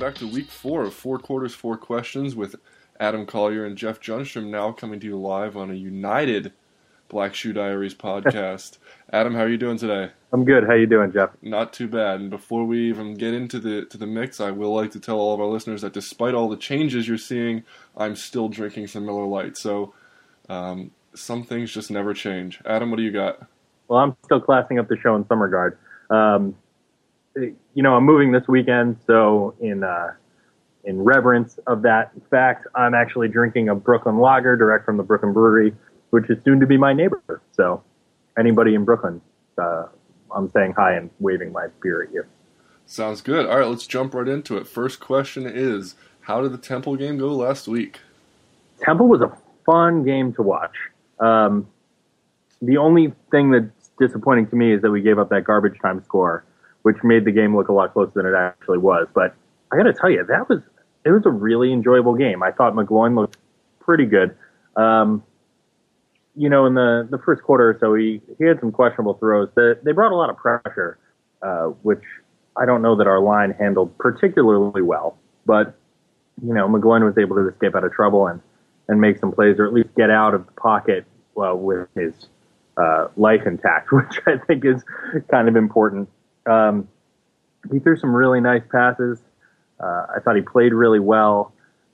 back to week 4 of 4 Quarters, 4 Questions with Adam Collier and Jeff Junstrom, now coming to you live on a United Black Shoe Diaries podcast. Adam, how are you doing today? I'm good. How you doing, Jeff? Not too bad. And before we even get into the mix, I will like to tell all of our listeners that despite all the changes you're seeing, I'm still drinking some Miller Lite. So some things just never change. Adam, what do you got? Well, I'm still classing up the show in some regard. I'm moving this weekend, so in reverence of that fact, I'm actually drinking a Brooklyn Lager direct from the Brooklyn Brewery, which is soon to be my neighbor. So anybody in Brooklyn, I'm saying hi and waving my beer at you. Sounds good. All right, let's jump right into it. First question is, how did the Temple game go last week? Temple was a fun game to watch. The only thing that's disappointing to me is that we gave up that garbage time score, which made the game look a lot closer than it actually was. But I got to tell you, it was a really enjoyable game. I thought McGloin looked pretty good. In the first quarter or so, he had some questionable throws. They brought a lot of pressure, which I don't know that our line handled particularly well. But, McGloin was able to escape out of trouble and make some plays, or at least get out of the pocket with his life intact, which I think is kind of important. He threw some really nice passes. I thought he played really well.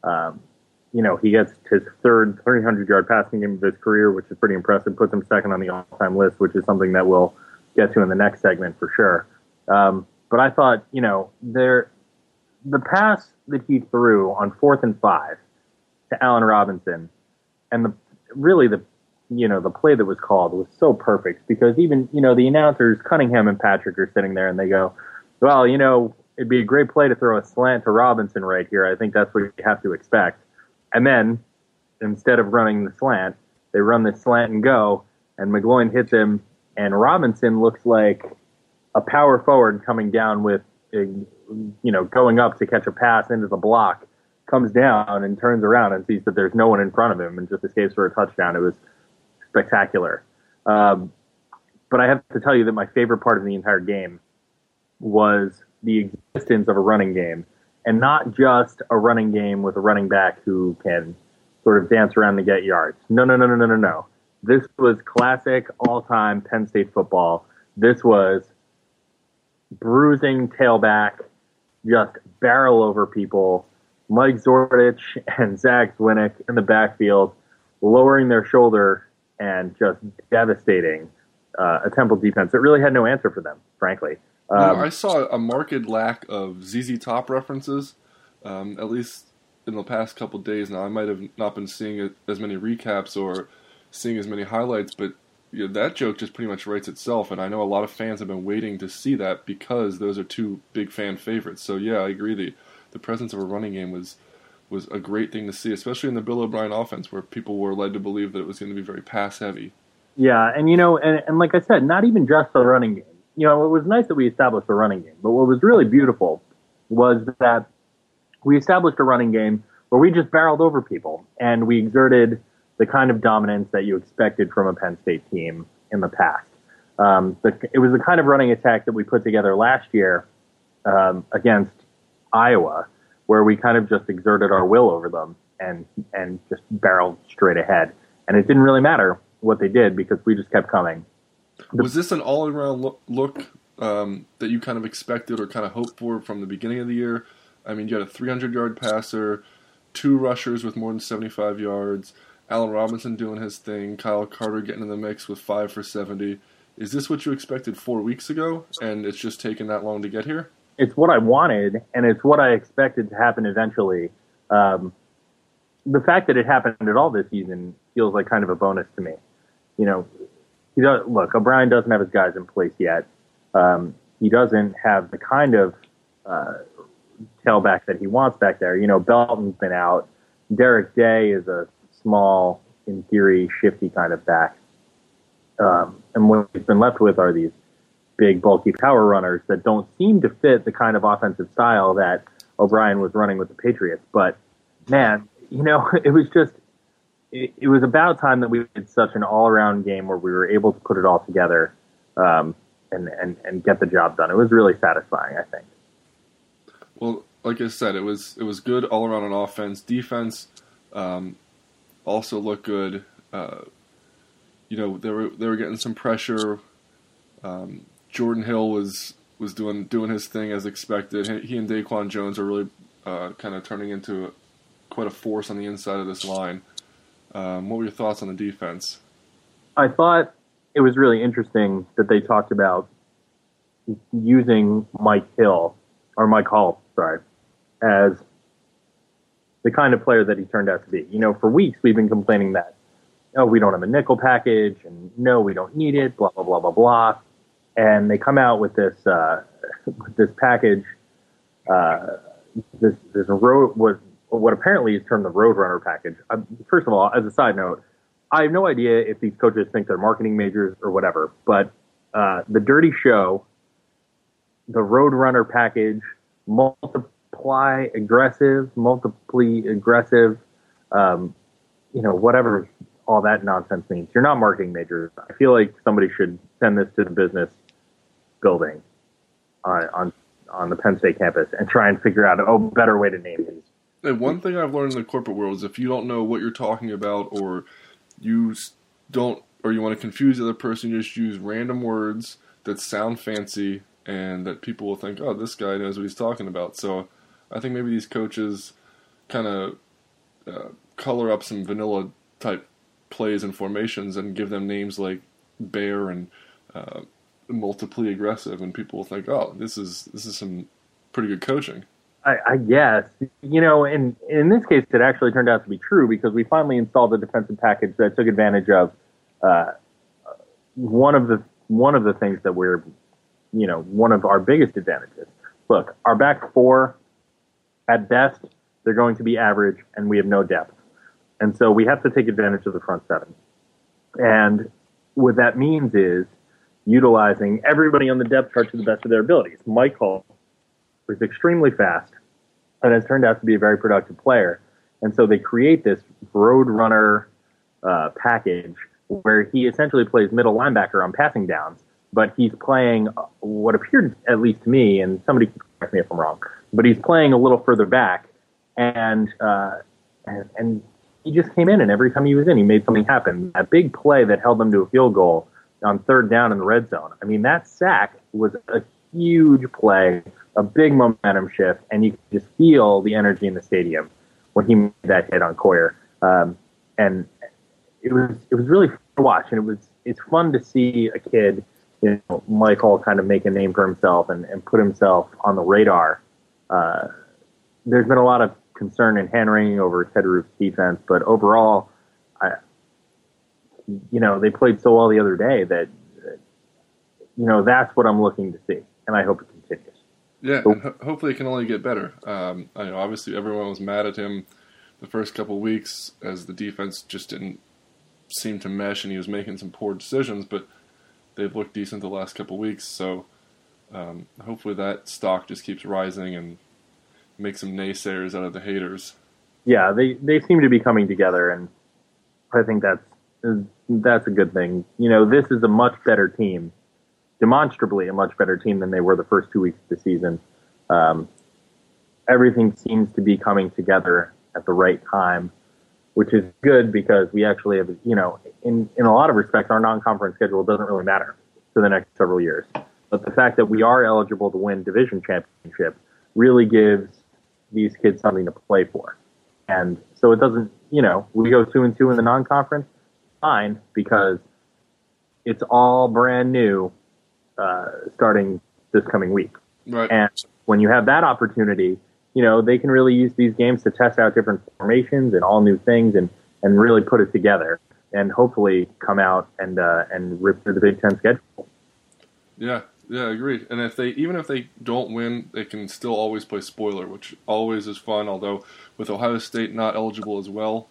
He gets his third 300-yard passing game of his career, which is pretty impressive. Puts him second on the all-time list, which is something that we'll get to in the next segment for sure. But I thought, the pass that he threw on 4th and 5 to Allen Robinson, and the play that was called was so perfect because even, the announcers, Cunningham and Patrick, are sitting there and they go, well, it'd be a great play to throw a slant to Robinson right here. I think that's what you have to expect. And then, instead of running the slant, they run the slant and go, and McGloin hits him, and Robinson looks like a power forward coming down with, going up to catch a pass into the block, comes down and turns around and sees that there's no one in front of him and just escapes for a touchdown. It was spectacular. But I have to tell you that my favorite part of the entire game was the existence of a running game, and not just a running game with a running back who can sort of dance around to get yards. No. This was classic all-time Penn State football. This was bruising tailback, just barrel over people. Mike Zordich and Zach Zwinnick in the backfield, lowering their shoulder and just devastating a Temple defense that really had no answer for them, frankly. I saw a marked lack of ZZ Top references, at least in the past couple of days now. I might have not been seeing as many recaps or seeing as many highlights, but that joke just pretty much writes itself, and I know a lot of fans have been waiting to see that because those are two big fan favorites. So yeah, I agree. The presence of a running game was a great thing to see, especially in the Bill O'Brien offense, where people were led to believe that it was going to be very pass-heavy. Yeah, and and like I said, not even just the running game. It was nice that we established a running game, but what was really beautiful was that we established a running game where we just barreled over people, and we exerted the kind of dominance that you expected from a Penn State team in the past. It was the kind of running attack that we put together last year against Iowa, where we kind of just exerted our will over them and just barreled straight ahead. And it didn't really matter what they did because we just kept coming. Was this an all-around look that you kind of expected or kind of hoped for from the beginning of the year? I mean, you had a 300-yard passer, 2 rushers with more than 75 yards, Allen Robinson doing his thing, Kyle Carter getting in the mix with 5 for 70. Is this what you expected 4 weeks ago, and it's just taken that long to get here? It's what I wanted, and it's what I expected to happen eventually. The fact that it happened at all this season feels like kind of a bonus to me. Look, O'Brien doesn't have his guys in place yet. He doesn't have the kind of tailback that he wants back there. Belton's been out. Derek Day is a small, in theory, shifty kind of back. And what he's been left with are these big, bulky power runners that don't seem to fit the kind of offensive style that O'Brien was running with the Patriots. But, man, it was about time that we did such an all-around game where we were able to put it all together and get the job done. It was really satisfying, I think. Well, like I said, it was good all around on offense. Defense also looked good. They were getting some pressure. Jordan Hill was doing his thing as expected. He and Daquan Jones are really kind of turning into quite a force on the inside of this line. What were your thoughts on the defense? I thought it was really interesting that they talked about using Mike Hall, as the kind of player that he turned out to be. For weeks we've been complaining that, we don't have a nickel package, and no, we don't need it, blah, blah, blah, blah, blah. And they come out with this package, this what apparently is termed the Roadrunner package. First of all, as a side note, I have no idea if these coaches think they're marketing majors or whatever, but the Dirty Show, the Roadrunner package, multiply aggressive, whatever all that nonsense means. You're not marketing majors. I feel like somebody should send this to the business building on the Penn State campus and try and figure out a better way to name these. And one thing I've learned in the corporate world is if you don't know what you're talking about, or you want to confuse the other person, you just use random words that sound fancy and that people will think, oh, this guy knows what he's talking about. So I think maybe these coaches kind of color up some vanilla type plays and formations and give them names like Bear and multiply aggressive, and people will think, oh, this is some pretty good coaching. I guess, and in this case, it actually turned out to be true because we finally installed a defensive package that took advantage of one of the things that we're, one of our biggest advantages. Look, our back four, at best, they're going to be average, and we have no depth. And so we have to take advantage of the front seven. And what that means is utilizing everybody on the depth chart to the best of their abilities. Mike Hall was extremely fast and has turned out to be a very productive player. And so they create this Roadrunner package where he essentially plays middle linebacker on passing downs, but he's playing what appeared, at least to me, and somebody can correct me if I'm wrong, but he's playing a little further back, and he just came in, and every time he was in, he made something happen. That big play that held them to a field goal on third down in the red zone. I mean, that sack was a huge play, a big momentum shift, and you could just feel the energy in the stadium when he made that hit on Coyer. And it was really fun to watch, and it's fun to see a kid, Mike Hall, kind of make a name for himself and put himself on the radar. There's been a lot of concern and hand-wringing over Ted Roof's defense, but overall, they played so well the other day that, that's what I'm looking to see, and I hope it continues. Yeah, and hopefully it can only get better. Obviously everyone was mad at him the first couple of weeks as the defense just didn't seem to mesh and he was making some poor decisions, but they've looked decent the last couple of weeks, so hopefully that stock just keeps rising and makes some naysayers out of the haters. Yeah, they seem to be coming together, and I think that's a good thing. This is a much better team, demonstrably a much better team than they were the first 2 weeks of the season. Everything seems to be coming together at the right time, which is good because we actually have, in a lot of respects, our non-conference schedule doesn't really matter for the next several years. But the fact that we are eligible to win division championship really gives these kids something to play for. And so it doesn't, we go 2-2 in the non-conference, fine, because it's all brand new starting this coming week. Right. And when you have that opportunity, they can really use these games to test out different formations and all new things and really put it together and hopefully come out and rip through the Big Ten schedule. Yeah, agreed. And if they don't win, they can still always play spoiler, which always is fun. Although with Ohio State not eligible as well,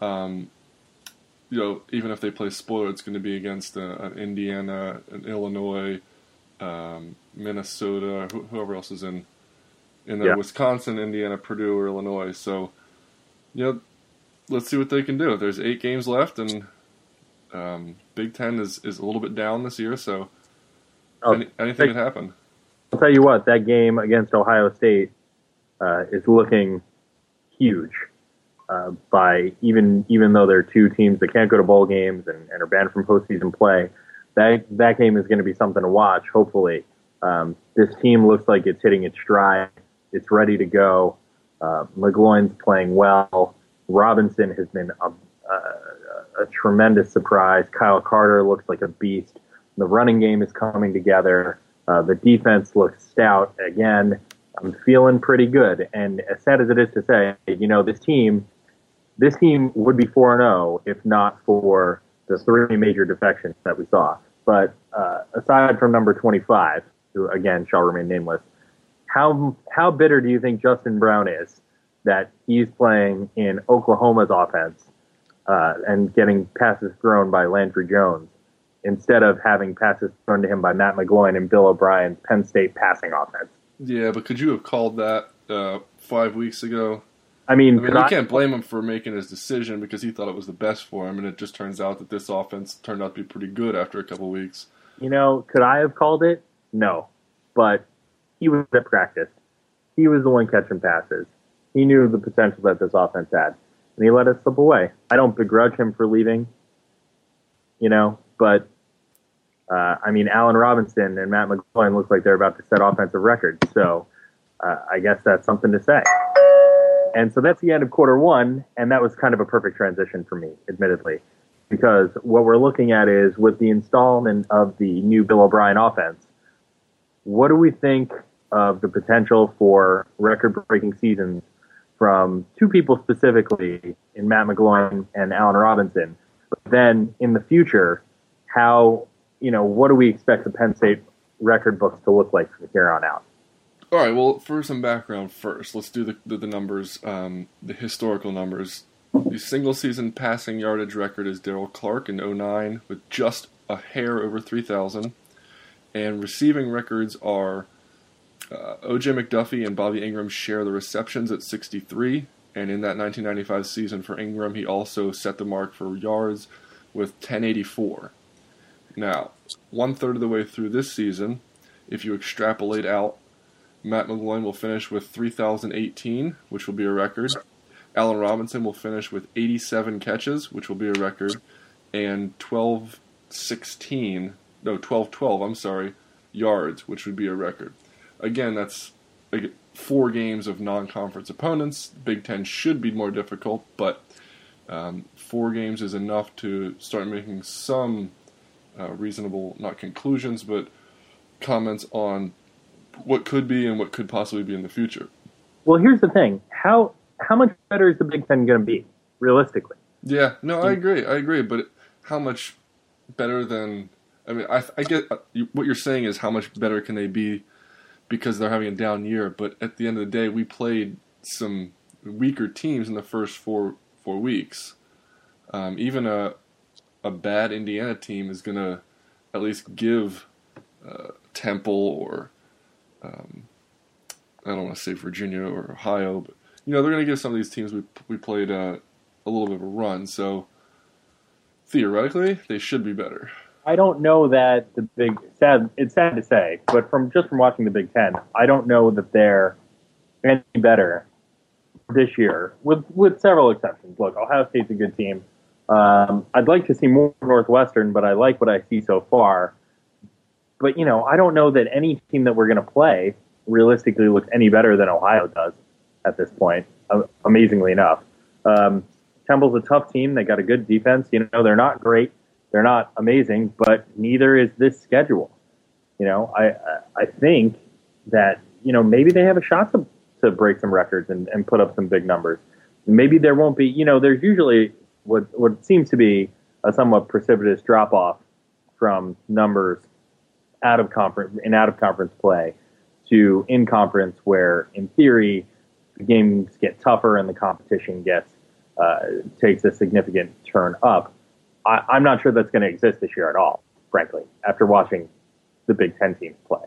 even if they play spoiler, it's going to be against an Indiana, an Illinois, Minnesota, whoever else is in there, Wisconsin, Indiana, Purdue, or Illinois. So, let's see what they can do. There's 8 games left, and Big Ten is a little bit down this year, so anything could happen. I'll tell you what, that game against Ohio State, is looking huge. By even though they're two teams that can't go to bowl games and are banned from postseason play, that game is going to be something to watch. Hopefully, this team looks like it's hitting its stride. It's ready to go. McGloin's playing well. Robinson has been a tremendous surprise. Kyle Carter looks like a beast. The running game is coming together. The defense looks stout again. I'm feeling pretty good. And as sad as it is to say, this team would be 4-0 if not for the three major defections that we saw. But aside from number 25, who again shall remain nameless, how bitter do you think Justin Brown is that he's playing in Oklahoma's offense and getting passes thrown by Landry Jones instead of having passes thrown to him by Matt McGloin and Bill O'Brien's Penn State passing offense? Yeah, but could you have called that 5 weeks ago? I mean, you can't blame him for making his decision because he thought it was the best for him, and it just turns out that this offense turned out to be pretty good after a couple weeks. Could I have called it? No. But he was at practice. He was the one catching passes. He knew the potential that this offense had, and he let it slip away. I don't begrudge him for leaving, but Allen Robinson and Matt McGloin look like they're about to set offensive records, so I guess that's something to say. And so that's the end of quarter one, and that was kind of a perfect transition for me, admittedly, because what we're looking at is with the installment of the new Bill O'Brien offense, what do we think of the potential for record-breaking seasons from two people specifically in Matt McGloin and Allen Robinson? But then in the future, what do we expect the Penn State record books to look like from here on out? All right, well, for some background first, let's do the numbers, the historical numbers. The single-season passing yardage record is Daryl Clark in 2009 with just a hair over 3,000. And receiving records are O.J. McDuffie and Bobby Ingram share the receptions at 63. And in that 1995 season for Ingram, he also set the mark for yards with 1084. Now, one-third of the way through this season, if you extrapolate out, Matt McGloin will finish with 3,018, which will be a record. Allen Robinson will finish with 87 catches, which will be a record, and 1212 yards, which would be a record. Again, that's 4 games of non-conference opponents. Big Ten should be more difficult, but 4 games is enough to start making some reasonable, not conclusions, but comments on what could be and what could possibly be in the future. Well, here's the thing. How much better is the Big Ten going to be, realistically? Yeah, no, I agree, but how much better than... I get what you're saying is how much better can they be because they're having a down year, but at the end of the day, we played some weaker teams in the first four weeks. Even a bad Indiana team is going to at least give Temple or... I don't want to say Virginia or Ohio, but they're going to give some of these teams we played a little bit of a run. So theoretically, they should be better. I don't know that it's sad to say, but from watching the Big Ten, I don't know that they're any better this year, with several exceptions. Look, Ohio State's a good team. I'd like to see more Northwestern, but I like what I see so far. But, I don't know that any team that we're going to play realistically looks any better than Ohio does at this point, amazingly enough. Temple's a tough team. They got a good defense. They're not great. They're not amazing, but neither is this schedule. I think that, maybe they have a shot to break some records and put up some big numbers. Maybe there won't be, there's usually what seems to be a somewhat precipitous drop-off from numbers out of conference play to in conference, where in theory the games get tougher and the competition takes a significant turn up. I'm not sure that's going to exist this year at all, frankly, after watching the Big Ten teams play.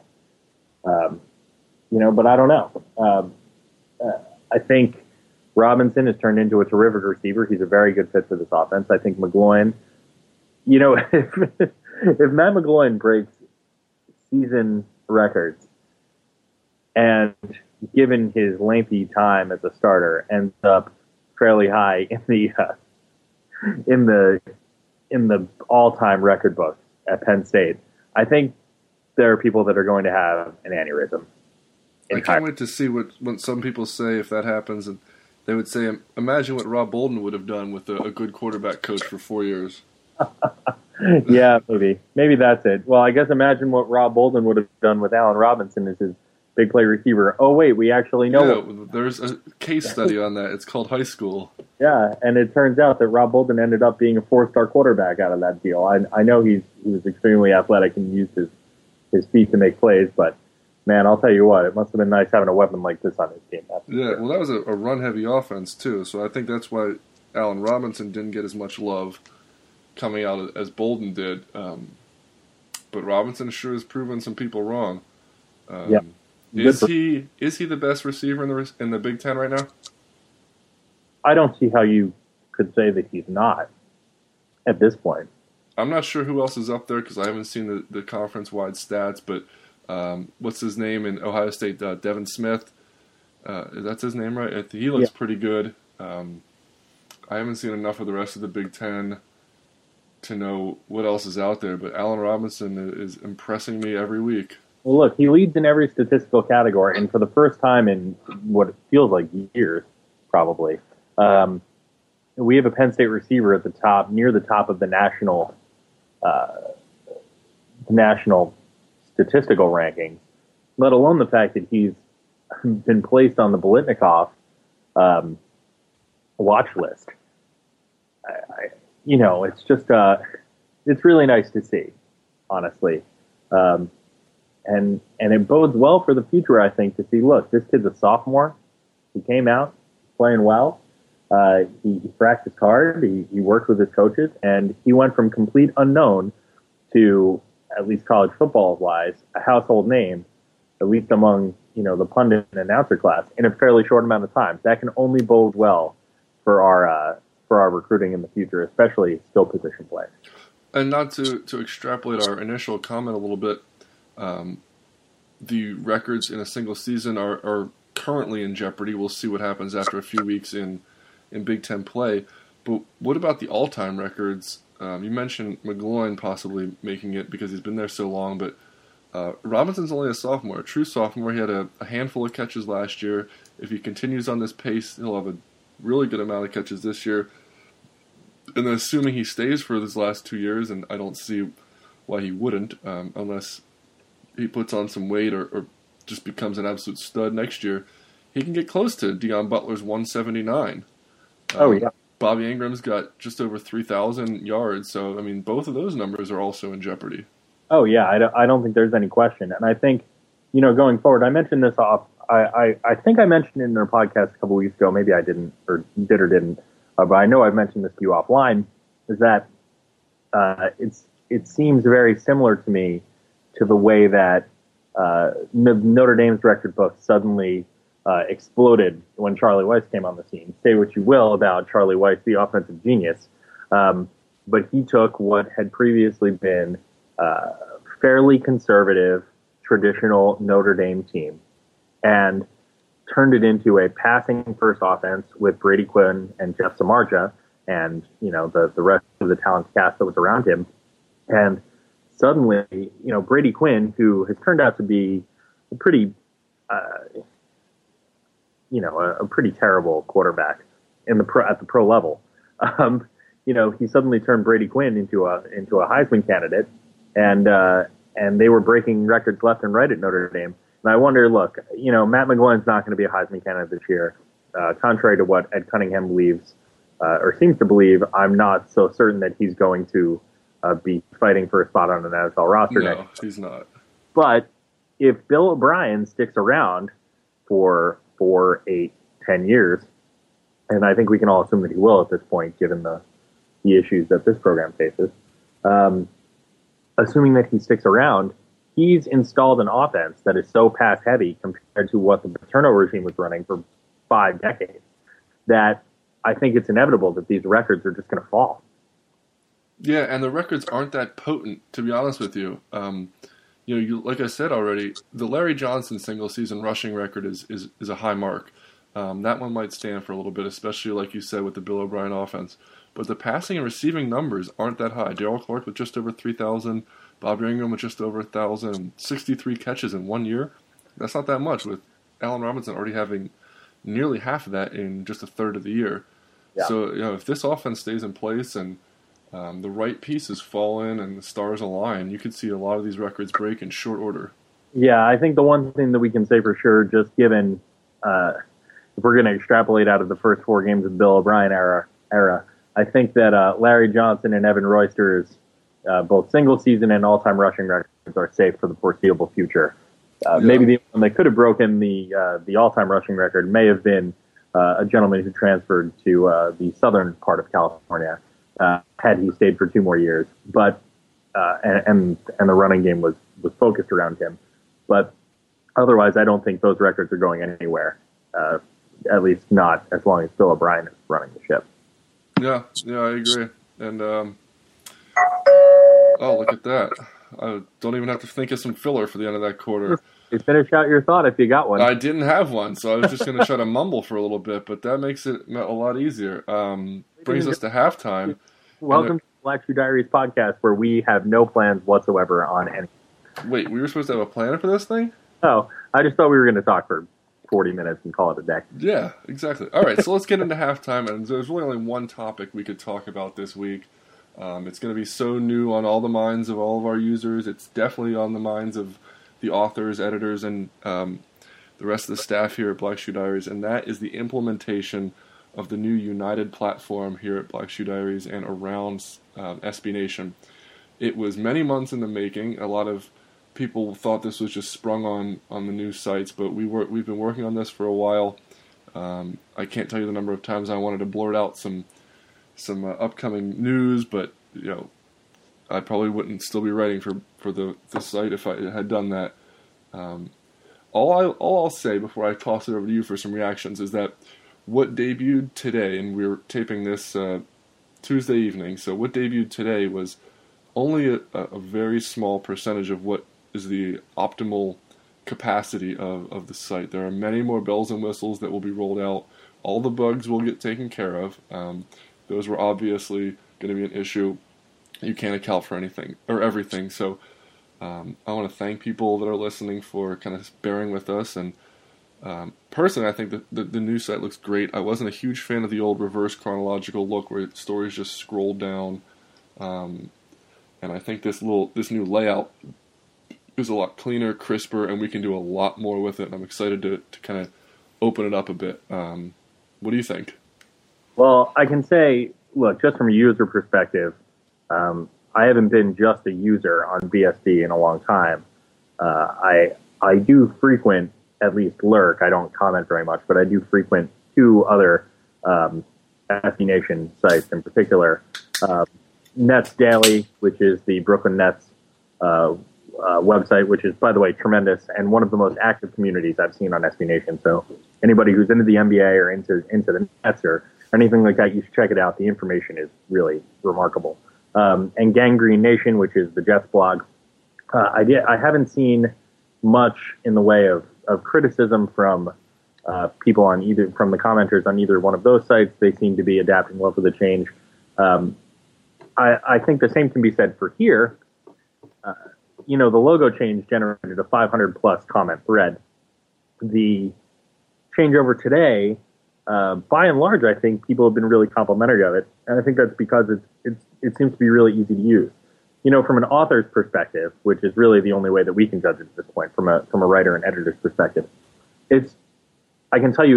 But I don't know. I think Robinson has turned into a terrific receiver. He's a very good fit for this offense. I think McGloin, if Matt McGloin breaks season records and given his lengthy time as a starter, ends up fairly high in the all-time record books at Penn State. I think there are people that are going to have an aneurysm. I can't wait to see what some people say if that happens, and they would say, imagine what Rob Bolden would have done with a good quarterback coach for 4 years. Yeah, maybe that's it. Well, I guess imagine what Rob Bolden would have done with Allen Robinson as his big play receiver. Oh wait, we actually know. Yeah, there's a case study on that. It's called High School. Yeah, and it turns out that Rob Bolden ended up being a 4-star quarterback out of that deal. I know he was extremely athletic and used his feet to make plays, but man, I'll tell you what, it must have been nice having a weapon like this on his team. Yeah, well, that was a run-heavy offense too, so I think that's why Allen Robinson didn't get as much love coming out as Bolden did. But Robinson sure has proven some people wrong. Yeah. Is he the best receiver in the Big Ten right now? I don't see how you could say that he's not at this point. I'm not sure who else is up there because I haven't seen the conference-wide stats, but what's his name in Ohio State? Devin Smith. That's his name, right? He looks pretty good. I haven't seen enough of the rest of the Big Ten to know what else is out there, but Allen Robinson is impressing me every week. Well, look, he leads in every statistical category, and for the first time in what feels like years, probably, we have a Penn State receiver at the top, near the top of the national statistical rankings, let alone the fact that he's been placed on the Biletnikoff watch list. It's just it's really nice to see, honestly, and it bodes well for the future. I think to see, look, this kid's a sophomore. He came out playing well. He practiced hard. He worked with his coaches, and he went from complete unknown to, at least college football wise, a household name, at least among the pundit and announcer class, in a fairly short amount of time. That can only bode well for our recruiting in the future, especially skill position play. And not to extrapolate our initial comment a little bit, the records in a single season are currently in jeopardy. We'll see what happens after a few weeks in Big Ten play. But what about the all-time records? You mentioned McGloin possibly making it because he's been there so long, but Robinson's only a sophomore, a true sophomore. He had a handful of catches last year. If he continues on this pace, he'll have a really good amount of catches this year. And then assuming he stays for his last 2 years, and I don't see why he wouldn't, unless he puts on some weight or just becomes an absolute stud next year, he can get close to Deion Butler's 179. Oh, yeah. Bobby Ingram's got just over 3,000 yards, so, I mean, both of those numbers are also in jeopardy. Oh, yeah, I don't think there's any question. And I think, going forward, I mentioned this I think I mentioned it in our podcast a couple weeks ago, maybe I didn't, or didn't, but I know I've mentioned this to you offline, is that it seems very similar to me to the way that Notre Dame's record book suddenly exploded when Charlie Weis came on the scene. Say what you will about Charlie Weis, the offensive genius, but he took what had previously been fairly conservative, traditional Notre Dame team and turned it into a passing-first offense with Brady Quinn and Jeff Samardzija and, the rest of the talent cast that was around him. And suddenly, Brady Quinn, who has turned out to be a pretty terrible quarterback at the pro level, he suddenly turned Brady Quinn into a Heisman candidate, and they were breaking records left and right at Notre Dame. And I wonder, look, Matt McGloin's not going to be a Heisman candidate this year, contrary to what Ed Cunningham believes or seems to believe. I'm not so certain that he's going to be fighting for a spot on an NFL roster. No, he's not. But if Bill O'Brien sticks around for 4, 8, 10 years, and I think we can all assume that he will at this point, given the issues that this program faces, assuming that he sticks around, he's installed an offense that is so pass-heavy compared to what the Paterno regime was running for 5 decades that I think it's inevitable that these records are just going to fall. Yeah, and the records aren't that potent, to be honest with you. Like I said already, the Larry Johnson single season rushing record is a high mark. That one might stand for a little bit, especially like you said with the Bill O'Brien offense. But the passing and receiving numbers aren't that high. Darrell Clark with just over 3,000, Bobby Ingram with just over 1,000, 63 catches in 1 year. That's not that much, with Allen Robinson already having nearly half of that in just a third of the year. Yeah. So, if this offense stays in place and the right pieces fall in and the stars align, you could see a lot of these records break in short order. Yeah, I think the one thing that we can say for sure, just given if we're going to extrapolate out of the first 4 games of the Bill O'Brien era, I think that Larry Johnson and Evan Royster's both single season and all-time rushing records are safe for the foreseeable future. Maybe the one that could have broken the all-time rushing record may have been a gentleman who transferred to the southern part of California had he stayed for 2 more years. But and the running game was focused around him. But otherwise, I don't think those records are going anywhere. At least not as long as Bill O'Brien is running the ship. Yeah, I agree. And look at that! I don't even have to think of some filler for the end of that quarter. You finish out your thought if you got one. I didn't have one, so I was just going to try to mumble for a little bit, but that makes it a lot easier. Brings us to halftime. Welcome to the Black Shoe Diaries podcast, where we have no plans whatsoever on anything. Wait, we were supposed to have a plan for this thing? Oh, I just thought we were going to talk for 40 minutes and call it a day. Yeah, exactly. All right, so let's get into halftime, and there's really only one topic we could talk about this week. It's going to be so new on all the minds of all of our users. It's definitely on the minds of the authors, editors, and the rest of the staff here at Black Shoe Diaries, and that is the implementation of the new United platform here at Black Shoe Diaries and around SB Nation. It was many months in the making. A lot of people thought this was just sprung on the new sites, but we've been working on this for a while. I can't tell you the number of times I wanted to blurt out some upcoming news, but I probably wouldn't still be writing for the site if I had done that. All I'll say before I toss it over to you for some reactions is that what debuted today, and we're taping this Tuesday evening, so what debuted today was only a very small percentage of what is the optimal capacity of the site. There are many more bells and whistles that will be rolled out. All the bugs will get taken care of. Those were obviously going to be an issue. You can't account for anything or everything. So I want to thank people that are listening for kind of bearing with us. And personally, I think that the new site looks great. I wasn't a huge fan of the old reverse chronological look where stories just scroll down. And I think this new layout is a lot cleaner, crisper, and we can do a lot more with it. And I'm excited to kind of open it up a bit. What do you think? Well, I can say, look, just from a user perspective, I haven't been just a user on BSD in a long time. I do frequent, at least lurk. I don't comment very much, but I do frequent 2 other SB Nation sites in particular. Nets Daily, which is the Brooklyn Nets website, which is, by the way, tremendous and one of the most active communities I've seen on SB Nation. So anybody who's into the NBA or into the Nets or anything like that, you should check it out. The information is really remarkable. And Gangrene Nation, which is the Jets blog. I haven't seen much in the way of criticism from people from the commenters on either one of those sites. They seem to be adapting well to the change. I think the same can be said for here. The logo change generated a 500 plus comment thread. The changeover today, by and large, I think people have been really complimentary of it, and I think that's because it seems to be really easy to use. From an author's perspective, which is really the only way that we can judge it at this point, from a writer and editor's perspective, I can tell you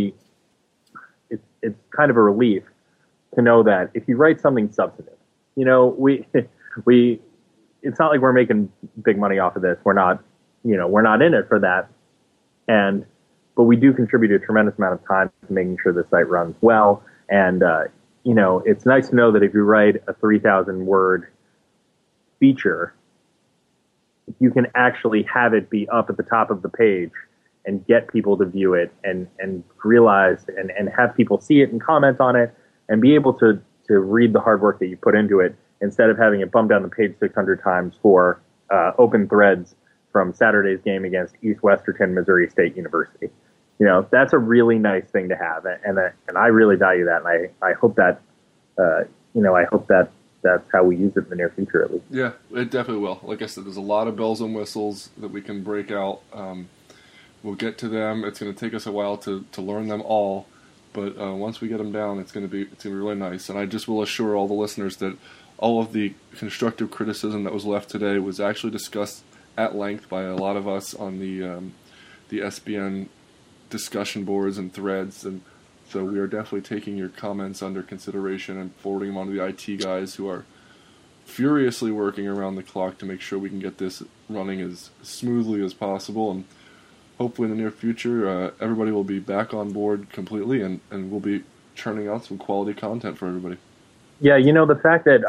it's kind of a relief to know that if you write something substantive, it's not like we're making big money off of this. We're not in it for that. But we do contribute a tremendous amount of time to making sure the site runs well. And, it's nice to know that if you write a 3,000 word feature, you can actually have it be up at the top of the page and get people to view it and realize and have people see it and comment on it and be able to read the hard work that you put into it instead of having it bump down the page 600 times for open threads from Saturday's game against East Westerton, Missouri State University. That's a really nice thing to have, and I really value that, and I hope that, I hope that that's how we use it in the near future, at least. Yeah, it definitely will. Like I said, there's a lot of bells and whistles that we can break out. We'll get to them. It's going to take us a while to learn them all, but once we get them down, it's going to be really nice. And I just will assure all the listeners that all of the constructive criticism that was left today was actually discussed at length by a lot of us on the SBN discussion boards and threads, and so we are definitely taking your comments under consideration and forwarding them on to the IT guys who are furiously working around the clock to make sure we can get this running as smoothly as possible. And hopefully in the near future, everybody will be back on board completely, and we'll be churning out some quality content for everybody. Yeah, the fact that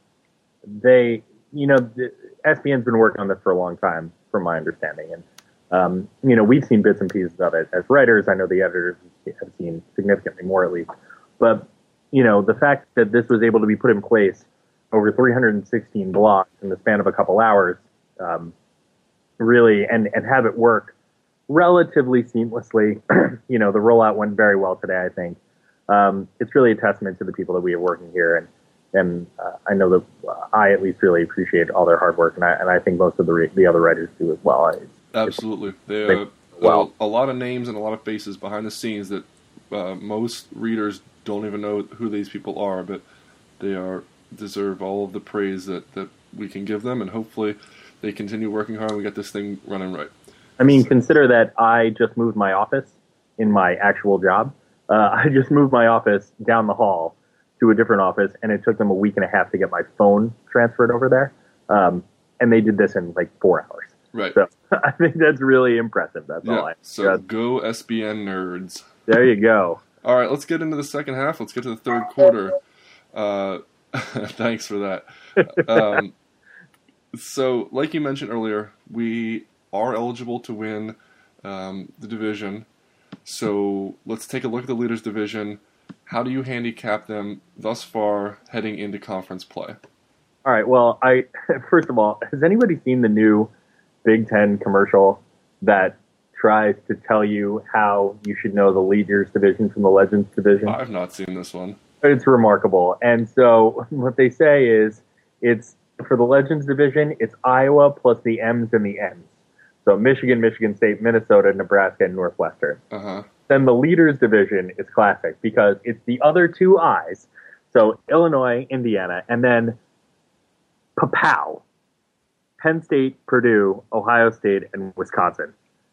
SBN's been working on this for a long time, from my understanding, and we've seen bits and pieces of it as writers. I know the editors have seen significantly more, at least. But, the fact that this was able to be put in place over 316 blocks in the span of a couple hours, really, and have it work relatively seamlessly. The rollout went very well today, I think. It's really a testament to the people that we have working here, and I know that I at least really appreciate all their hard work, and I think most of the other writers do as well. Absolutely. There are a lot of names and a lot of faces behind the scenes that most readers don't even know who these people are, but they deserve all of the praise that we can give them, and hopefully they continue working hard and we get this thing running right. I mean, consider that I just moved my office in my actual job. I just moved my office down the hall to a different office, and it took them a week and a half to get my phone transferred over there. And they did this in like 4 hours. Right. So I think that's really impressive. That's all I. So go SBN nerds. There you go. All right, let's get into the second half. Let's get to the third quarter. Thanks for that. So, like you mentioned earlier, we are eligible to win the division. So let's take a look at the Leaders Division. How do you handicap them thus far heading into conference play? All right, well, first of all, has anybody seen the new Big Ten commercial that tries to tell you how you should know the Leaders Division from the Legends Division? I've not seen this one. It's remarkable. And so what they say is it's for the Legends Division, it's Iowa plus the M's and the N's. So Michigan, Michigan State, Minnesota, Nebraska, and Northwestern. Uh-huh. Then the Leaders Division is classic because it's the other two I's. So Illinois, Indiana, and then Papow. Penn State, Purdue, Ohio State, and Wisconsin.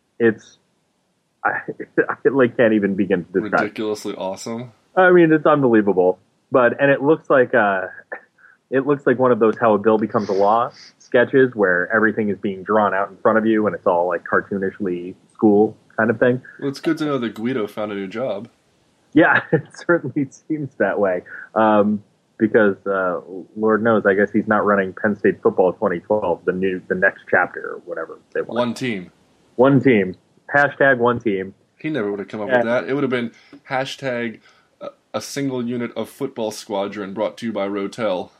I can't even begin to describe. Ridiculously awesome. I mean, it's unbelievable. And it looks like one of those How a Bill Becomes a Law sketches where everything is being drawn out in front of you and it's all like cartoonishly school kind of thing. Well, it's good to know that Guido found a new job. Yeah, it certainly seems that way. Because Lord knows, I guess he's not running Penn State football 2012, the next chapter or whatever they want. One team. Hashtag one team. He never would have come up with that. It would have been hashtag a single unit of football squadron brought to you by Rotel.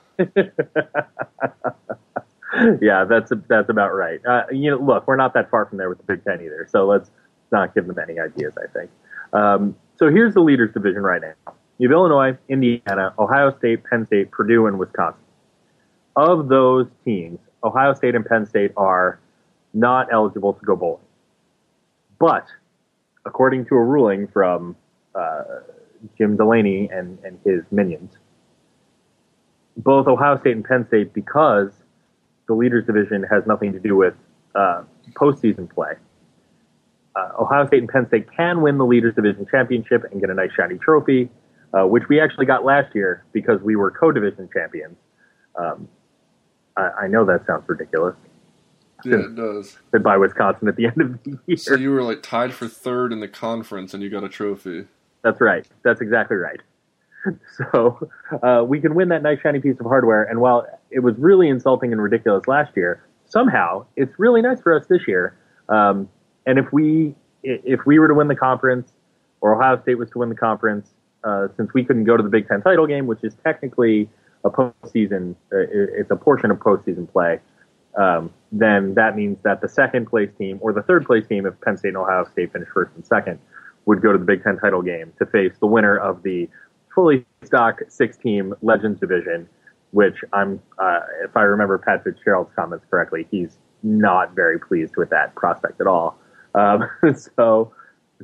Yeah, that's about right. Look, we're not that far from there with the Big Ten either, so let's not give them any ideas, I think. So here's the Leaders Division right now. You have Illinois, Indiana, Ohio State, Penn State, Purdue, and Wisconsin. Of those teams, Ohio State and Penn State are not eligible to go bowling. But according to a ruling from Jim Delaney and his minions, both Ohio State and Penn State, because the Leaders Division has nothing to do with postseason play, Ohio State and Penn State can win the Leaders Division championship and get a nice shiny trophy, which we actually got last year because we were co-division champions. I know that sounds ridiculous. Yeah, it does. By Wisconsin at the end of the year. So you were like tied for third in the conference and you got a trophy. That's right. That's exactly right. So we can win that nice shiny piece of hardware. And while it was really insulting and ridiculous last year, somehow it's really nice for us this year. And if we were to win the conference, or Ohio State was to win the conference, since we couldn't go to the Big Ten title game, which is technically a postseason, it's a portion of postseason play. then that means that the second place team or the third place team, if Penn State and Ohio State finish first and second, would go to the Big Ten title game to face the winner of the fully stocked 6-team Legends division, which if I remember Pat Fitzgerald's comments correctly, he's not very pleased with that prospect at all. So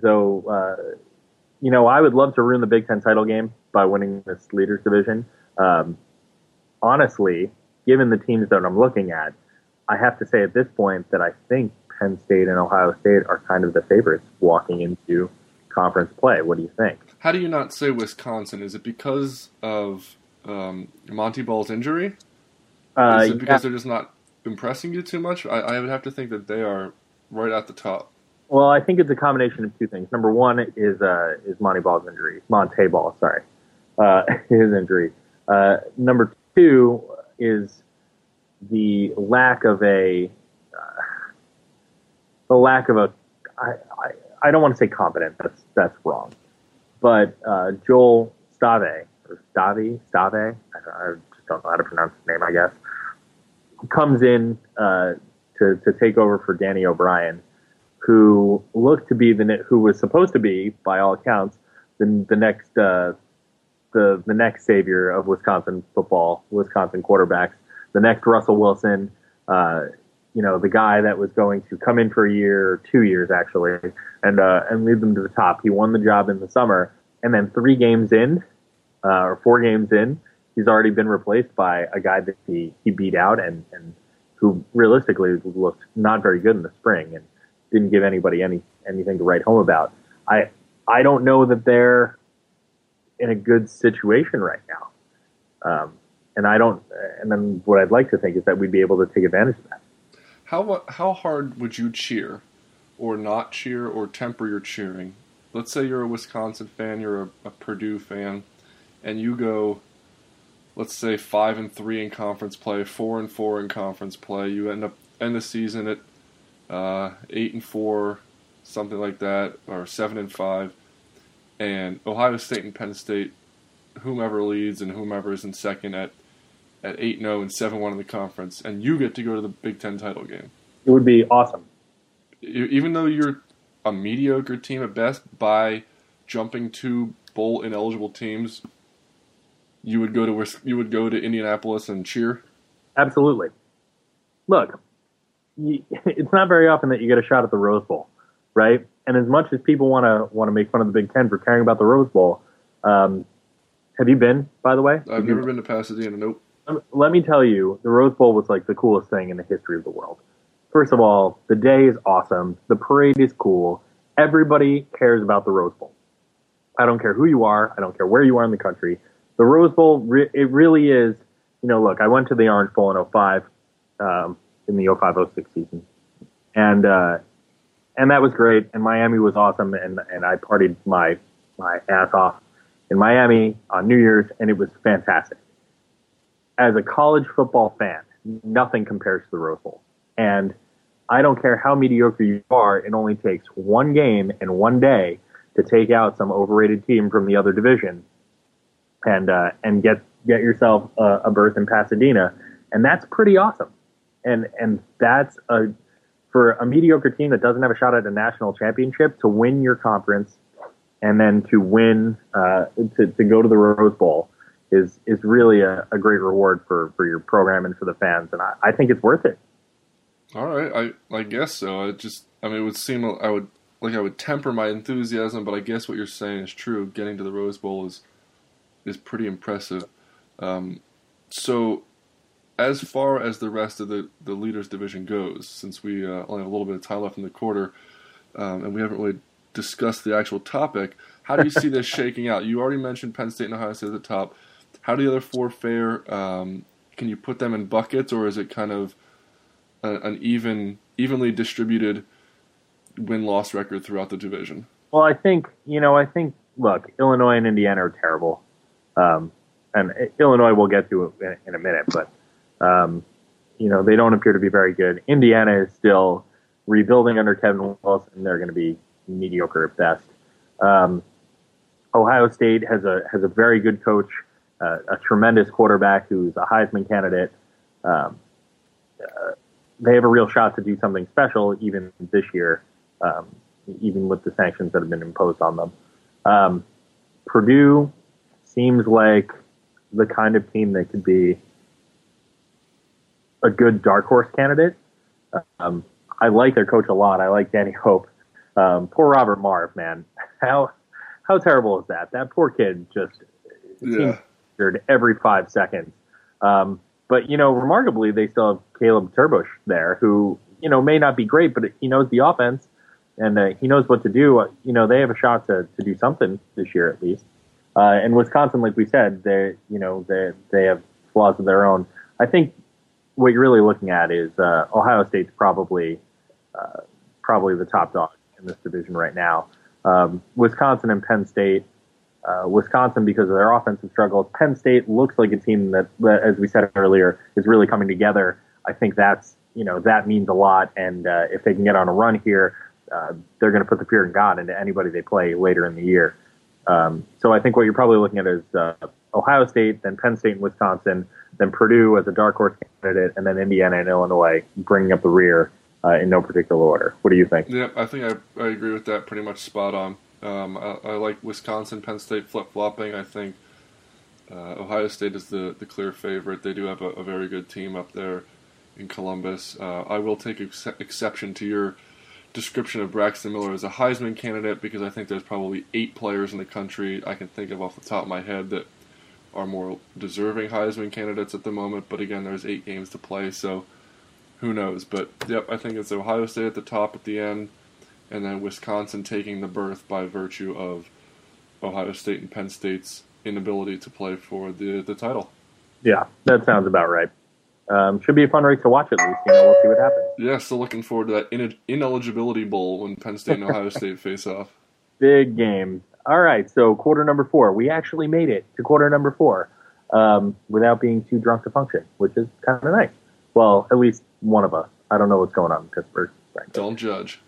I would love to ruin the Big Ten title game by winning this Leaders division. Honestly, given the teams that I'm looking at, I have to say at this point that I think Penn State and Ohio State are kind of the favorites walking into conference play. What do you think? How do you not say Wisconsin? Is it because of Monty Ball's injury? Is it because they're just not impressing you too much? I would have to think that they are right at the top. Well, I think it's a combination of two things. Number one is Monty Ball's injury. Monte Ball, sorry. His injury. Number two is the lack of a I don't want to say competent. That's wrong. But Joel Stave, I just don't know how to pronounce his name, I guess, comes in to take over for Danny O'Brien, who looked to be who was supposed to be, by all accounts, the next savior of Wisconsin football, Wisconsin quarterbacks, the next Russell Wilson, the guy that was going to come in for a year or 2 years actually, and lead them to the top. He won the job in the summer, and then 3 games in, or 4 games in, he's already been replaced by a guy that he beat out and who realistically looked not very good in the spring and didn't give anybody anything to write home about. I don't know that they're in a good situation right now. And then what I'd like to think is that we'd be able to take advantage of that. How hard would you cheer or not cheer or temper your cheering? Let's say you're a Wisconsin fan, you're a Purdue fan, and you go, let's say 5-3 in conference play, 4-4 in conference play. You end the season at 8-4, something like that, or 7-5, and Ohio State and Penn State, whomever leads and whomever is in second at 8-0 and 7-1 in the conference, and you get to go to the Big Ten title game. It would be awesome. Even though you're a mediocre team at best, by jumping 2 bowl ineligible teams, you would go to Indianapolis and cheer. Absolutely. Look, it's not very often that you get a shot at the Rose Bowl, right? And as much as people want to make fun of the Big Ten for caring about the Rose Bowl, have you been, by the way? I've never been to Pasadena. Nope. Let me tell you, the Rose Bowl was like the coolest thing in the history of the world. First of all, the day is awesome. The parade is cool. Everybody cares about the Rose Bowl. I don't care who you are. I don't care where you are in the country. The Rose Bowl, it really is, look, I went to the Orange Bowl in 2005, in the 2005-06 season. And that was great. And Miami was awesome. And I partied my ass off in Miami on New Year's, and it was fantastic. As a college football fan, nothing compares to the Rose Bowl. And I don't care how mediocre you are, it only takes one game and one day to take out some overrated team from the other division and get yourself a berth in Pasadena. And that's pretty awesome. And that's for a mediocre team that doesn't have a shot at a national championship to win your conference and then to win, to go to the Rose Bowl is really a great reward for your program and for the fans. And I think it's worth it. All right. I guess so. It would seem I would temper my enthusiasm, but I guess what you're saying is true. Getting to the Rose Bowl is pretty impressive. So as far as the rest of the Leaders division goes, since we only have a little bit of time left in the quarter, and we haven't really discussed the actual topic, how do you see this shaking out? You already mentioned Penn State and Ohio State at the top. How do the other 4 fare? Can you put them in buckets, or is it kind of an evenly distributed win-loss record throughout the division? Well, I think, look, Illinois and Indiana are terrible. And Illinois we'll get to in a minute, but, they don't appear to be very good. Indiana is still rebuilding under Kevin Wilson. They're going to be mediocre at best. Ohio State has a very good coach, a tremendous quarterback who's a Heisman candidate. they have a real shot to do something special even this year, even with the sanctions that have been imposed on them. Purdue seems like the kind of team that could be a good dark horse candidate. I like their coach a lot. I like Danny Hope. Poor Robert Marv, man. How terrible is that? That poor kid just seems injured every 5 seconds. But, remarkably, they still have Caleb Turbush there, who, may not be great, but he knows the offense and he knows what to do. They have a shot to do something this year at least. And Wisconsin, like we said, they have flaws of their own. I think what you're really looking at is Ohio State's probably the top dog in this division right now. Wisconsin and Penn State. Wisconsin, because of their offensive struggles. Penn State looks like a team that, as we said earlier, is really coming together. I think that means a lot. And if they can get on a run here, they're going to put the fear in God into anybody they play later in the year. So I think what you're probably looking at is Ohio State, then Penn State and Wisconsin, then Purdue as a dark horse candidate, and then Indiana and Illinois bringing up the rear in no particular order. What do you think? Yeah, I think I agree with that. Pretty much spot on. I like Wisconsin, Penn State flip-flopping. I think Ohio State is the clear favorite. They do have a very good team up there in Columbus. I will take exception to your description of Braxton Miller as a Heisman candidate because I think there's probably 8 players in the country I can think of off the top of my head that are more deserving Heisman candidates at the moment. But again, there's 8 games to play, so who knows? But yep, I think it's Ohio State at the top at the end, and then Wisconsin taking the berth by virtue of Ohio State and Penn State's inability to play for the title. Yeah, that sounds about right. Should be a fun race to watch at least. We'll see what happens. Yeah, still looking forward to that ineligibility bowl when Penn State and Ohio State face off. Big game. All right, so quarter number 4. We actually made it to quarter number 4 without being too drunk to function, which is kind of nice. Well, at least one of us. I don't know what's going on in Pittsburgh. Frankly. Don't judge.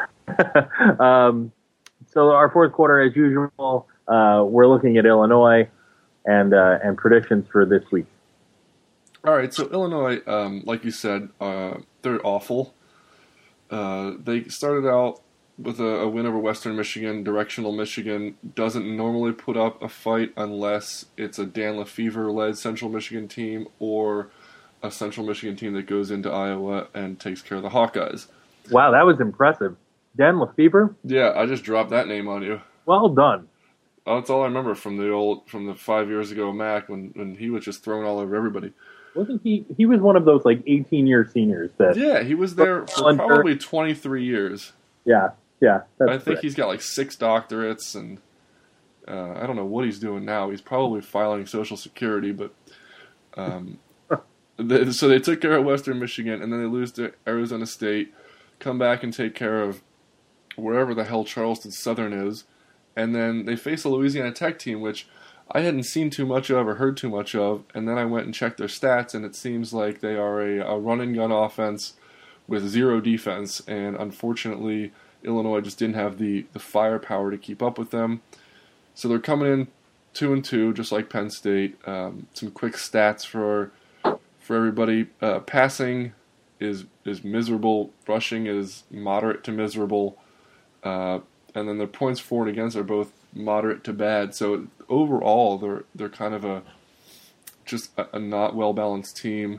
So our fourth quarter, as usual, we're looking at Illinois and predictions for this week. All right, so Illinois, like you said, they're awful. They started out with a win over Western Michigan. Directional Michigan doesn't normally put up a fight unless it's a Dan Lefevre-led Central Michigan team or a Central Michigan team that goes into Iowa and takes care of the Hawkeyes. Wow, that was impressive. Dan Lefevre? Yeah, I just dropped that name on you. Well done. That's all I remember from the 5 years ago MAC when he was just thrown all over everybody. Wasn't he? He was one of those 18-year seniors that. Yeah, he was there for probably 23 years. Yeah. I think he's got 6 doctorates, and I don't know what he's doing now. He's probably filing Social Security, but so they took care of Western Michigan, and then they lose to Arizona State, come back and take care of wherever the hell Charleston Southern is, and then they face a Louisiana Tech team, which I hadn't seen too much of or heard too much of, and then I went and checked their stats, and it seems like they are a run-and-gun offense with 0 defense, and unfortunately, Illinois just didn't have the firepower to keep up with them. So they're coming in 2-2, just like Penn State. Some quick stats for everybody. Passing is miserable. Rushing is moderate to miserable. And then their points for and against are both moderate to bad. So overall, they're kind of a not well balanced team.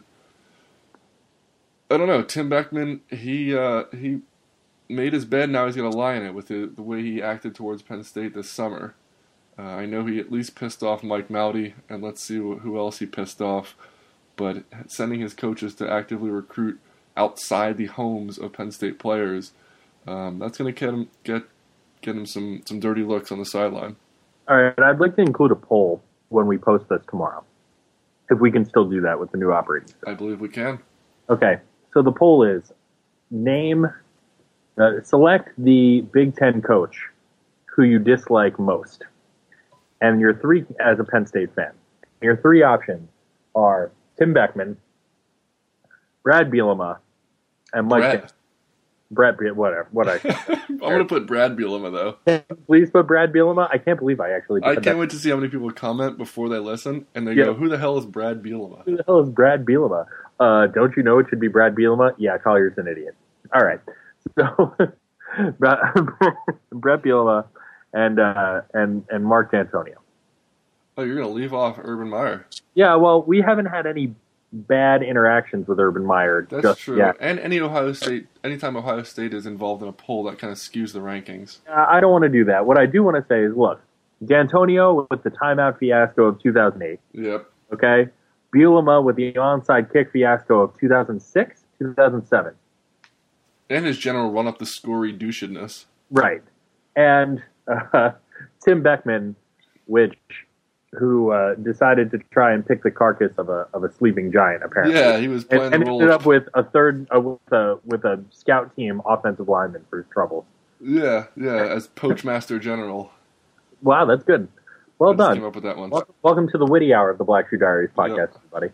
I don't know. Tim Beckman, he made his bed. Now he's got to lie in it with the way he acted towards Penn State this summer. I know he at least pissed off Mike Mowdy, and let's see who else he pissed off. But sending his coaches to actively recruit outside the homes of Penn State players, that's going to get him some dirty looks on the sideline. All right, I'd like to include a poll when we post this tomorrow, if we can still do that with the new operating system. I believe we can. Okay, so the poll is select the Big Ten coach who you dislike most, and your 3 as a Penn State fan. Your 3 options are Tim Beckman, Brad Bielema, and Mike. Brad, whatever. I'm going to put Brad Bielema, though. Please put Brad Bielema. I can't believe I actually did I can't wait to see how many people comment before they listen, and they go, who the hell is Brad Bielema? Who the hell is Brad Bielema? Don't you know it should be Brad Bielema? Yeah, Collier's an idiot. All right. So Brett Bielema and Mark D'Antonio. Oh, you're going to leave off Urban Meyer. Yeah, well, we haven't had any bad interactions with Urban Meyer. That's true. Yet. And anytime Ohio State is involved in a poll, that kind of skews the rankings. I don't want to do that. What I do want to say is, look, D'Antonio with the timeout fiasco of 2008. Yep. Okay? Bielema with the onside kick fiasco of 2006, 2007. And his general run-up-the-score douchedness. Right. And Tim Beckman, who decided to try and pick the carcass of a sleeping giant, apparently. Yeah, he was playing and the role ended up with a scout team offensive lineman for his troubles. Yeah, as Poachmaster General. Wow, that's good. Well done. Came up with that one. Welcome to the Witty Hour of the Black Shoe Diaries podcast, everybody.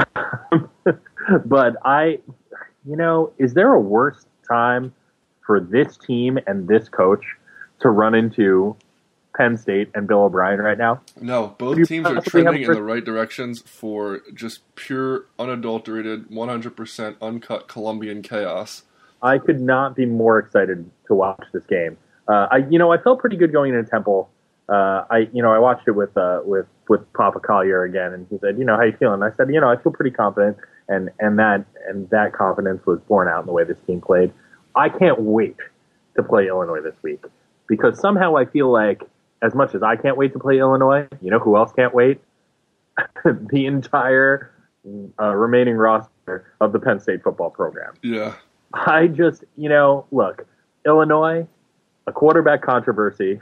But is there a worse time for this team and this coach to run into Penn State and Bill O'Brien right now? No, both teams are trending in the right directions for just pure, unadulterated, 100% uncut Colombian chaos. I could not be more excited to watch this game. I felt pretty good going into Temple. I watched it with Papa Collier again, and he said, how you feeling? I said, I feel pretty confident, and that confidence was borne out in the way this team played. I can't wait to play Illinois this week, because somehow I feel like, as much as I can't wait to play Illinois, you know who else can't wait? The entire remaining roster of the Penn State football program. Yeah. I just, look, Illinois, a quarterback controversy,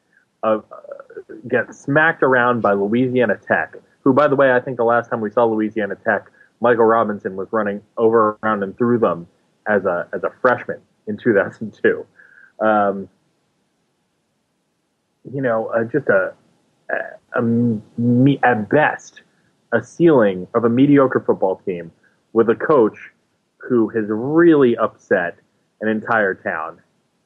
gets smacked around by Louisiana Tech, who, by the way, I think the last time we saw Louisiana Tech, Michael Robinson was running over, around, and through them as a freshman in 2002. Just at best, a ceiling of a mediocre football team with a coach who has really upset an entire town.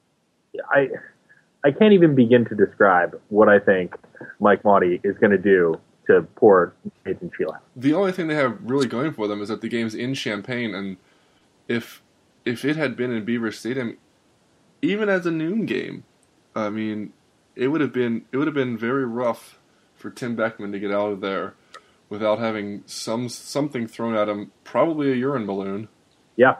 I can't even begin to describe what I think Mike Maudie is going to do to poor Nathan Sheila. The only thing they have really going for them is that the game's in Champaign, and if it had been in Beaver Stadium, even as a noon game, I mean, it would have been very rough for Tim Beckman to get out of there without having something thrown at him, probably a urine balloon. Yeah.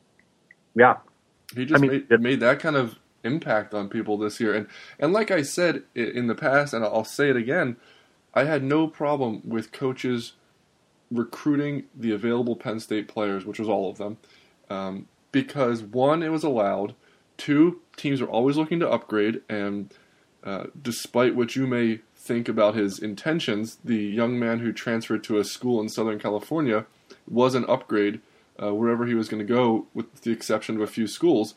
He just made that kind of impact on people this year. And like I said in the past, and I'll say it again, I had no problem with coaches recruiting the available Penn State players, which was all of them, because, one, it was allowed, two, teams are always looking to upgrade, and despite what you may think about his intentions, the young man who transferred to a school in Southern California was an upgrade wherever he was going to go, with the exception of a few schools.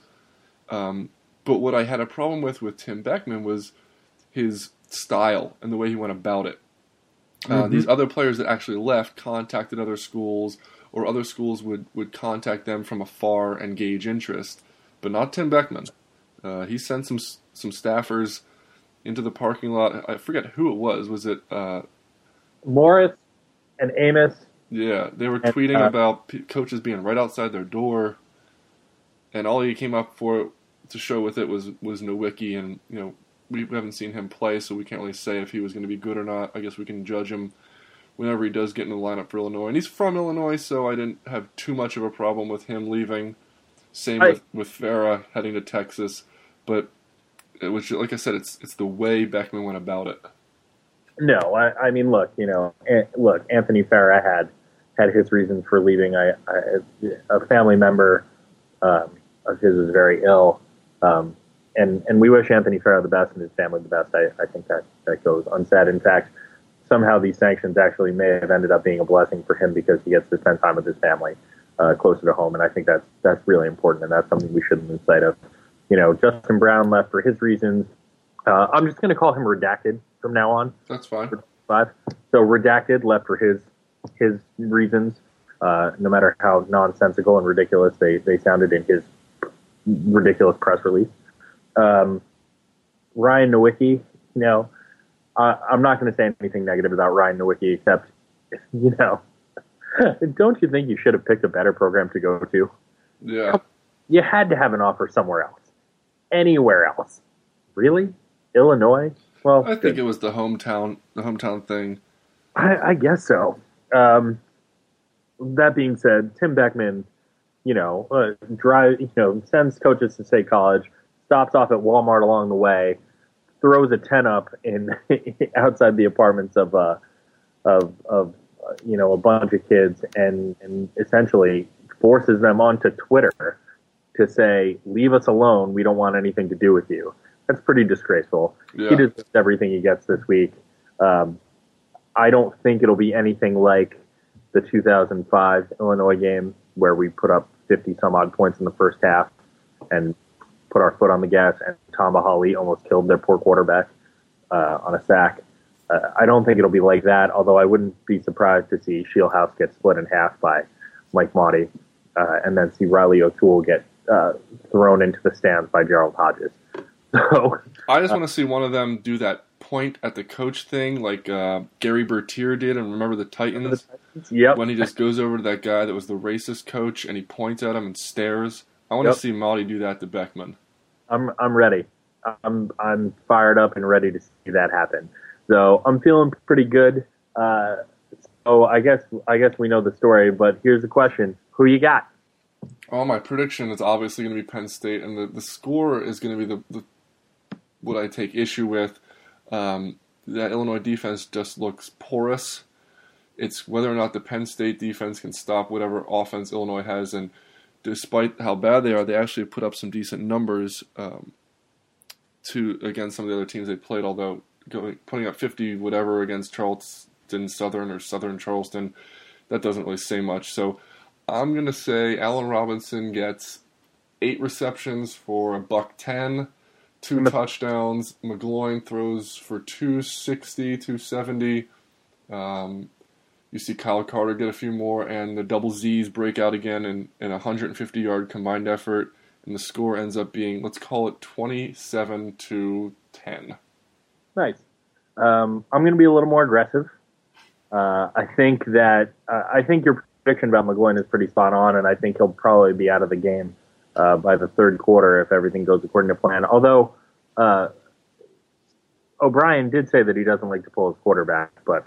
But what I had a problem with Tim Beckman was his style and the way he went about it. These other players that actually left contacted other schools, or other schools would contact them from afar and gauge interest, but not Tim Beckman. He sent some staffers into the parking lot. I forget who it was. Was it Morris and Amos? Yeah, they were tweeting about coaches being right outside their door, and all he came up to show with it was Nowicki, and we haven't seen him play, so we can't really say if he was going to be good or not. I guess we can judge him whenever he does get in the lineup for Illinois, and he's from Illinois, so I didn't have too much of a problem with him leaving. Same with Farah heading to Texas, but it was, like I said, it's the way Beckman went about it. No, I mean, look, Anthony Farah had his reasons for leaving. A family member of his is very ill, and we wish Anthony Farah the best and his family the best. I think that goes unsaid. In fact, somehow these sanctions actually may have ended up being a blessing for him, because he gets to spend time with his family closer to home, and I think that's really important, and that's something we shouldn't lose sight of. Justin Brown left for his reasons. I'm just going to call him Redacted from now on. That's fine. So Redacted left for his reasons, no matter how nonsensical and ridiculous they sounded in his ridiculous press release. Ryan Nowicki, I'm not going to say anything negative about Ryan Nowicki, except, Don't you think you should have picked a better program to go to? Yeah. You had to have an offer somewhere else. Anywhere else. Really? Illinois? Well, I think it was the hometown thing. I guess so. That being said, Tim Beckman, sends coaches to State College, stops off at Walmart along the way, throws a 10 up in outside the apartments of a bunch of kids, and essentially forces them onto Twitter to say, "Leave us alone. We don't want anything to do with you." That's pretty disgraceful. Yeah. He deserves everything he gets this week. I don't think it'll be anything like the 2005 Illinois game where we put up 50 some odd points in the first half and put our foot on the gas, and Tamba Hali almost killed their poor quarterback on a sack. I don't think it'll be like that, although I wouldn't be surprised to see Shieldhouse get split in half by Mike Motti, and then see Riley O'Toole get thrown into the stands by Gerald Hodges. So I just want to see one of them do that point at the coach thing like Gary Bertier did, and remember the Titans? Yep. When he just goes over to that guy that was the racist coach and he points at him and stares. I want to see Motti do that to Beckman. I'm ready. I'm fired up and ready to see that happen. So I'm feeling pretty good. So I guess we know the story, but here's the question: who you got? Oh, my prediction is obviously going to be Penn State, and the score is going to be the what I take issue with. That Illinois defense just looks porous. It's whether or not the Penn State defense can stop whatever offense Illinois has, and despite how bad they are, they actually put up some decent numbers against some of the other teams they played, although putting up 50 whatever against Charleston Southern or Southern Charleston, that doesn't really say much. So I'm going to say Allen Robinson gets 8 receptions for $110, 2 touchdowns. McGloin throws for 260, 270. You see Kyle Carter get a few more, and the double Z's break out again in a 150-yard combined effort, and the score ends up being, let's call it 27-10. Nice. I'm going to be a little more aggressive. I think your prediction about McGloin is pretty spot on, and I think he'll probably be out of the game by the third quarter if everything goes according to plan. Although O'Brien did say that he doesn't like to pull his quarterback, but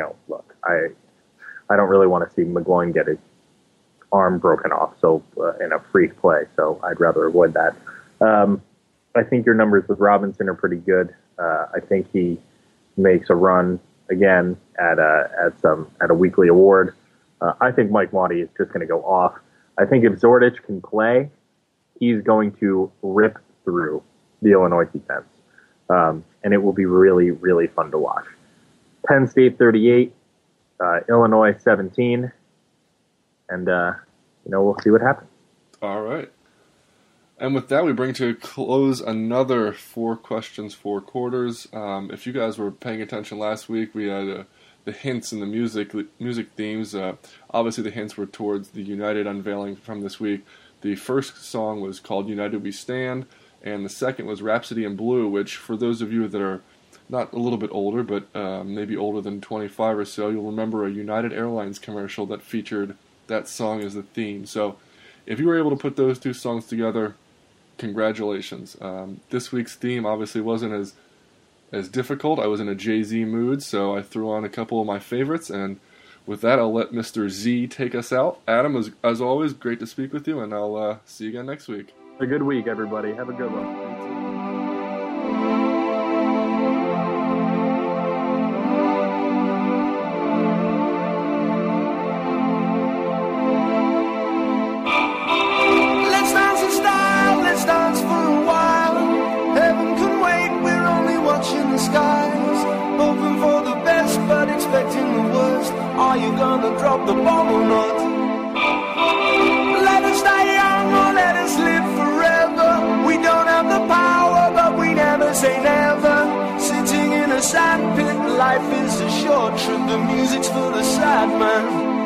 I don't really want to see McGloin get his arm broken off in a freak play, so I'd rather avoid that. I think your numbers with Robinson are pretty good. I think he makes a run again at a weekly award. I think Mike Motti is just going to go off. I think if Zordich can play, he's going to rip through the Illinois defense, and it will be really, really fun to watch. Penn State 38, Illinois 17, and we'll see what happens. All right. And with that, we bring to a close another 4 questions, 4 quarters. If you guys were paying attention last week, we had the hints in the music themes. Obviously, the hints were towards the United unveiling from this week. The first song was called United We Stand, and the second was Rhapsody in Blue, which for those of you that are not a little bit older, but maybe older than 25 or so, you'll remember a United Airlines commercial that featured that song as the theme. So if you were able to put those 2 songs together, congratulations. This week's theme obviously wasn't as difficult. I was in a Jay-Z mood, so I threw on a couple of my favorites, and with that, I'll let Mr. Z take us out. Adam, as always, great to speak with you, and I'll see you again next week. A good week, everybody. Have a good one. Are you gonna drop the bomb or not? Let us die young or let us live forever. We don't have the power, but we never say never. Sitting in a sandpit, life is a short trip. The music's for the sad man.